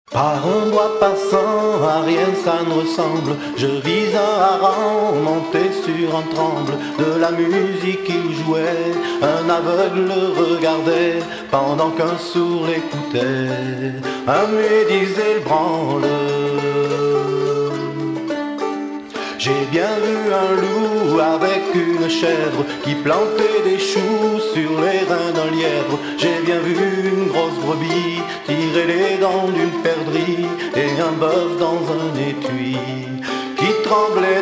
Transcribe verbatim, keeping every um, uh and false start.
Par un bois passant, à rien ça ne ressemble. Je vis un hareng monté sur un tremble. De la musique il jouait, un aveugle le regardait, pendant qu'un sourd l'écoutait. Un muet disait le branle. J'ai bien vu un loup avec une chèvre qui plantait des choux sur les reins d'un lièvre. J'ai bien vu une grosse brebis tirer les dents d'une perdrix et un bœuf dans un étui qui tremblait